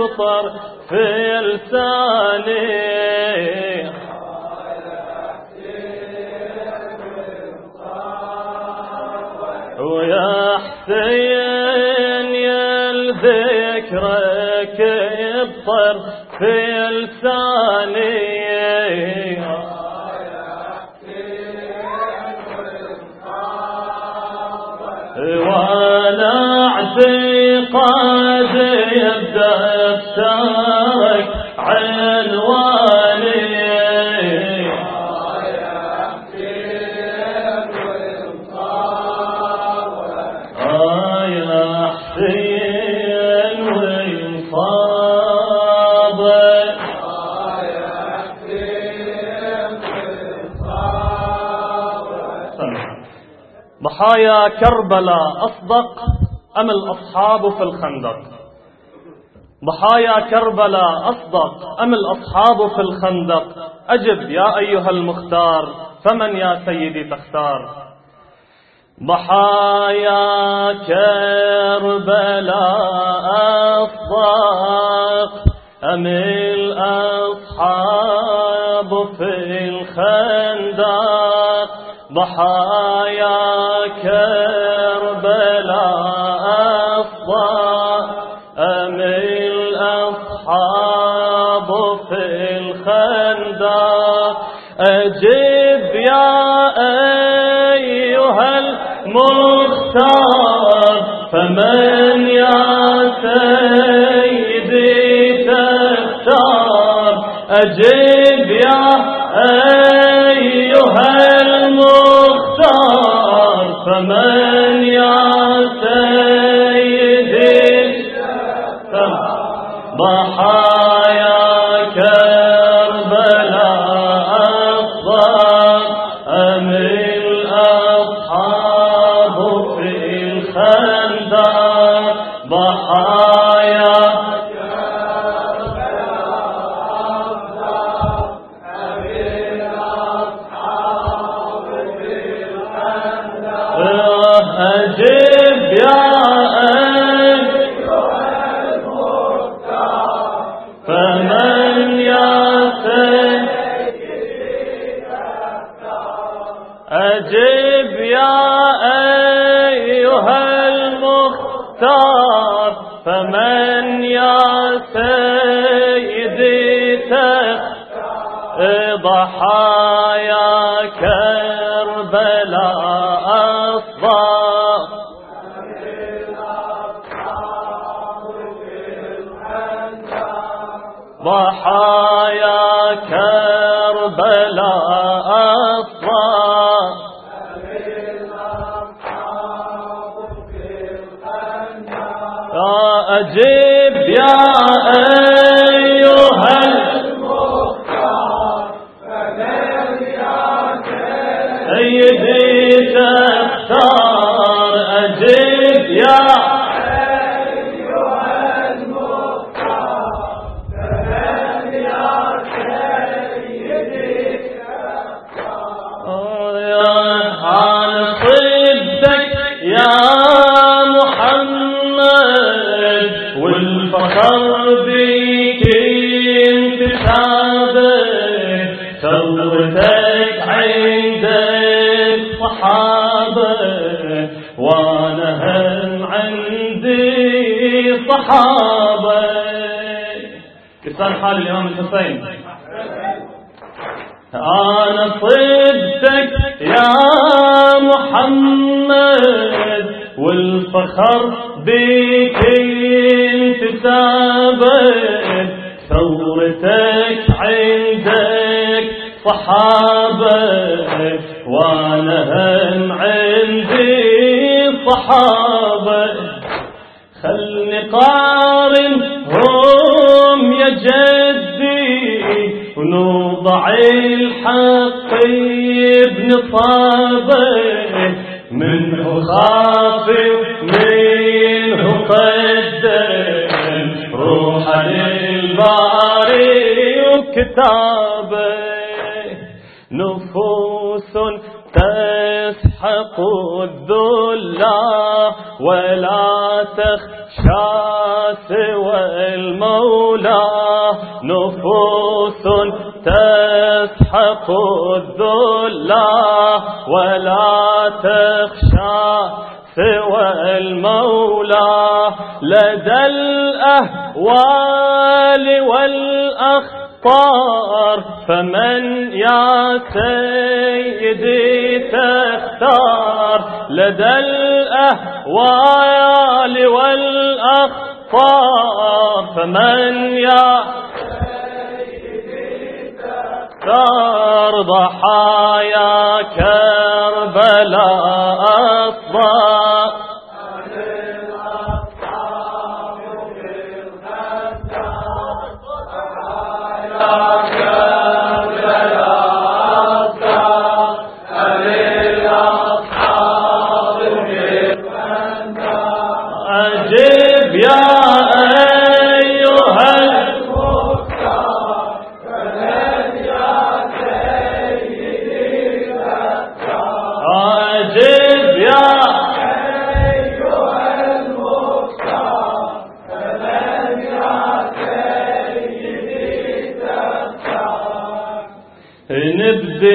يبطر في لساني ويا حسين يا ذكرك يبطر في لساني وانا اعتقادي بدفترك عنواني ضحايا كربلاء أصدق أم الأصحاب في الخندق؟ ضحايا كربلاء أصدق أم الأصحاب في الخندق؟ أجب يا أيها المختار، فمن يا سيدي تختار؟ ضحايا كربلاء أصدق أم الأصحاب في الخندق؟ ضحايا كربلاء أصدق أم الأصحاب في الخندق؟ أجب يا أيها المختار، فمن يا سيدي تختار؟ أجب يا أيها المختار، فمن يا سيدي تختار؟ ضحايا كربلاء أصدق أم الأصحاب في الخندق؟ ضحايا أجب يا أيها المختار، فمن يا سيدي تختار؟ أجب يا أيها المختار، فمن يا سيدي تختار؟ ضحايا كربلاء أصدق ضحايا كربلاء أصدق أجب يا أيها المختار، فمن يا سيدي تختار؟ أجب يا أيها المختار، فمن يا سيدي تختار؟ عن صدك يا محمد والفخر بك انتسابك، ثورتك عندك صحابة وانا هم عندي صحابة. كسان حال الإمام الحسين. أنا صدتك يا محمد والفخر بك انتسابك، ثورتك عندك صحابة وانا هم عندي صحابة. خلني قارنهم يا جدي ونوضع الحق بنصابه، منه خافي منه قدم روحا للباري وكتابه. نفوس تسحق الذل ولا تخشى سوى الموت مولاه نفوس تسحق الذلة ولا تخشى سوى المولى لدى الأهوال والأخطار فمن يا سيدي تختار لدى الأهوال والأخطار فمن يا سيدي تختار ضحايا كربلاء أصبار أجب يا أيها المختار فمن يا سيدي تختار أجب يا أيها المختار فمن يا سيدي تختار نبدأ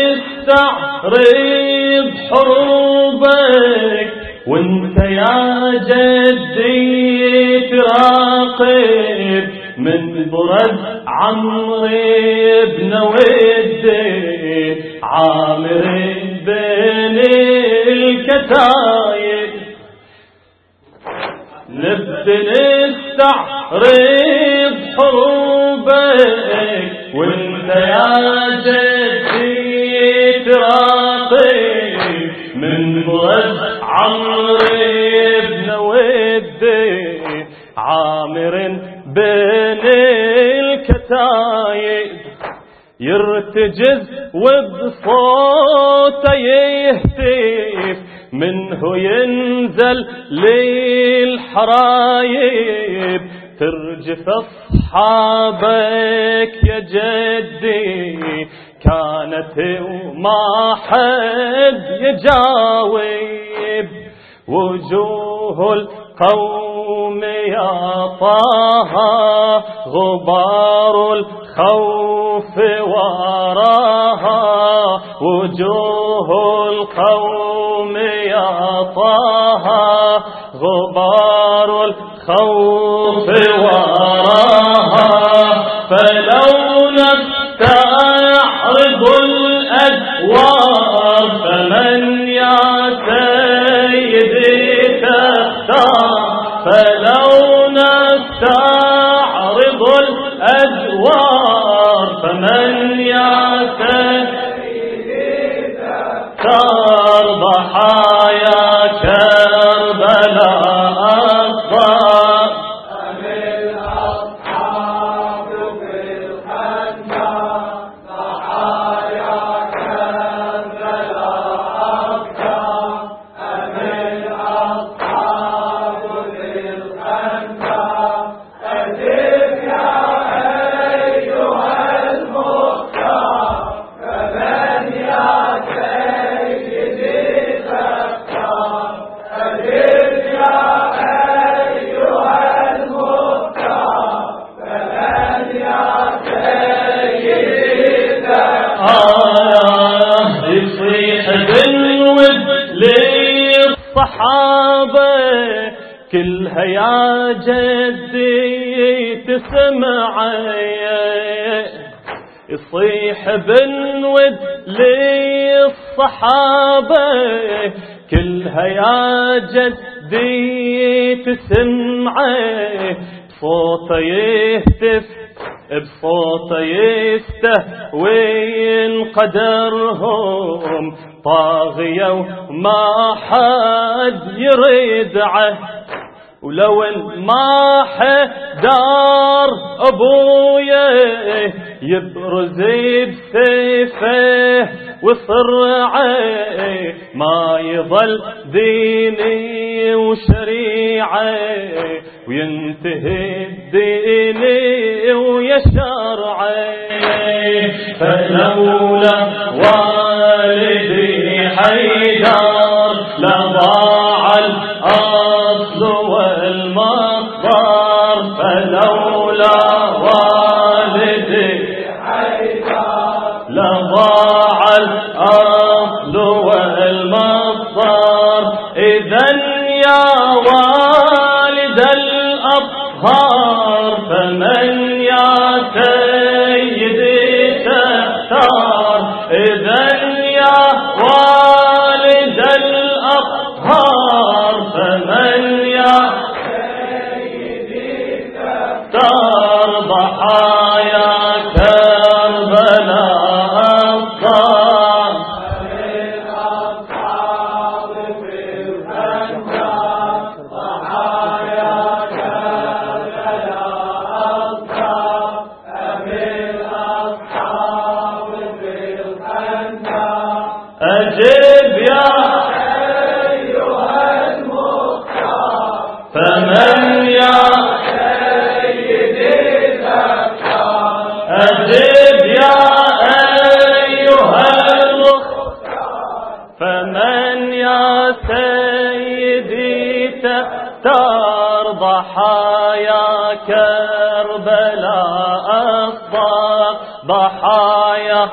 نستعرض حروبك وانت يا جدي تراقب من برد عمرو بن ودي عامر بين الكتايب نبدأ نستعرض حروبك وانت يا جدي تراقب من برد عمرو بن ودي عامر بين الكتايب يرتجز وبصوته يهتف منه ينزل للحرايب ترجف أصحابك يا جدي كانت وما حد يجاوب وجوه القوم يا طه غبار الخوف وراها وجوه القوم يا طه غبار الخوف وراها فلو نستعرض الأدوار فمن يا سيدي تختار فلو نستعرض الأدوار فمن يا سيدي تختار ضحايا كربلاء أصبار للصحابة كلها يا جدي تسمعي يصيح بنود للصحابة كلها يا جدي تسمعي بصوته يهتف بصوته يستهوين قدرهم طاغية وما حد يردعه ولو ما حدار أبويا يبرز بسيفه وصرعه ما يظل ديني وشريعه وينتهي الدين ويا شرعي فلولا والدي حيدر لضاع الأصل والمصدر فلولا ضحايا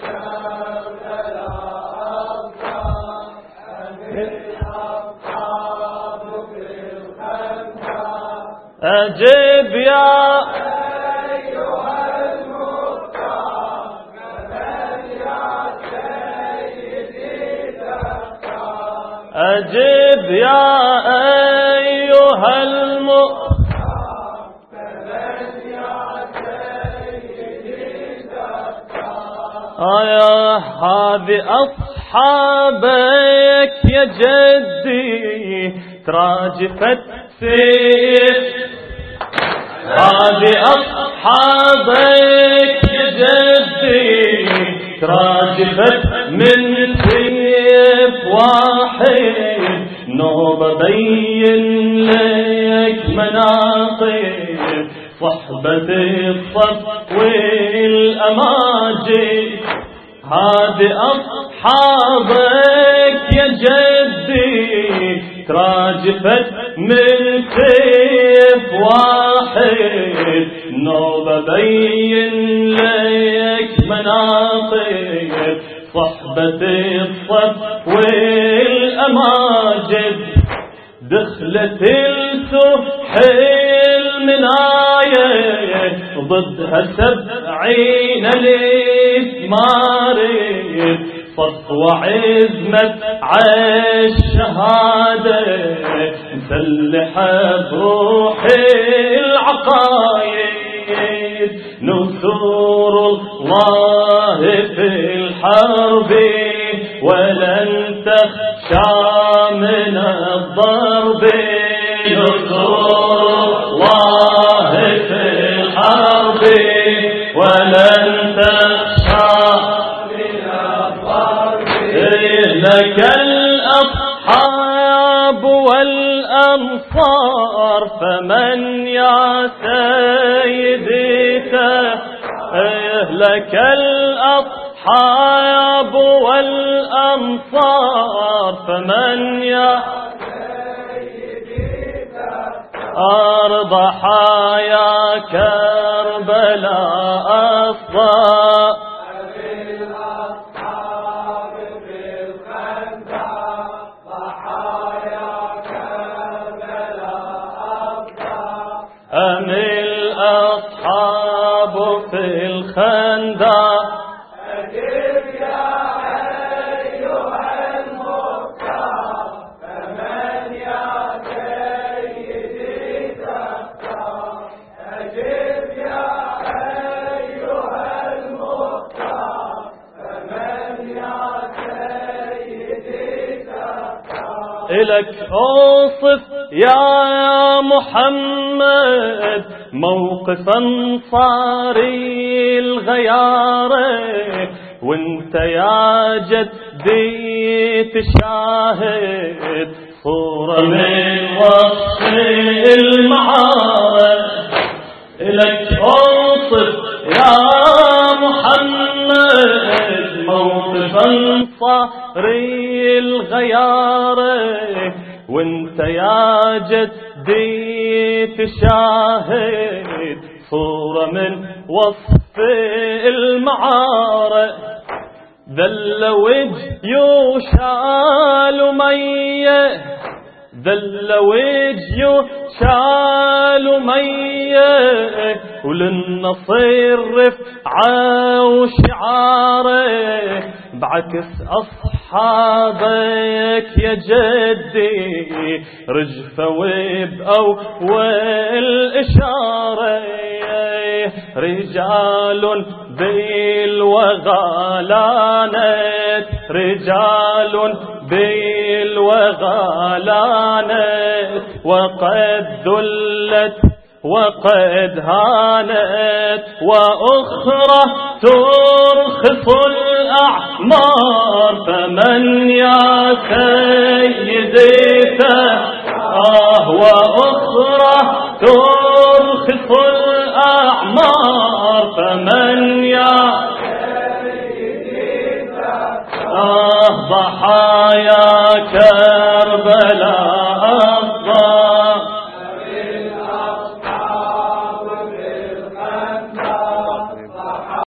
أجب يا أيها المختار فمن يا سيدي تختار أجب يا أيها المختار فمن يا سيدي تختار يا هذه أصحابك يا جدي تراجفت سيف هذه أصحابك يا جدي تراجفت من سيف واحد نوبة بين لك مناقب صحبة الصف والأماجد هذه أصحابك يا جدي تراجفت من سيف واحد نوبة بين لك مناطق صحبة الصف والأماجد دخلت السحيل مناية ضدها 70 الإثمار صف وعزمة عالشهادة مسلحة بروح العقايد نصور الله في الحرب ولن تخشى من الضرب نصور الله في الحرب ولن تخشى لك الأصحاب والأنصار فمن يا سيدي لك الأصحاب والأنصار فمن يا سيدي أرض ضحايا كربلاء أصداء أم الأصحاب في الخندق أجب يا أيها المختار فمن يا سيدي تختار أجب يا أيها المختار فمن يا سيدي تختار إلك أوصف يا محمد موقف أنصاري الغيارة وانت يا جدي تشاهد صورة من وصف المعارك لك أوصف يا محمد موقف أنصاري الغيارة وانت يا جدي تشاهد صورة من وصف المعارك ذل وجه شال مية ذل وجه شال مية وللنصير رفعة وشعاره بعكس أصحابك يا جدي رجفة وبأول إشارة رجال بالوغالانة رجال بالوغالانة وقد ذلت وقد هانت وأخرى ترخص الأعمار فمن يا سيدي وأخرى ترخص الأعمار فمن يا سيدي ضحاياك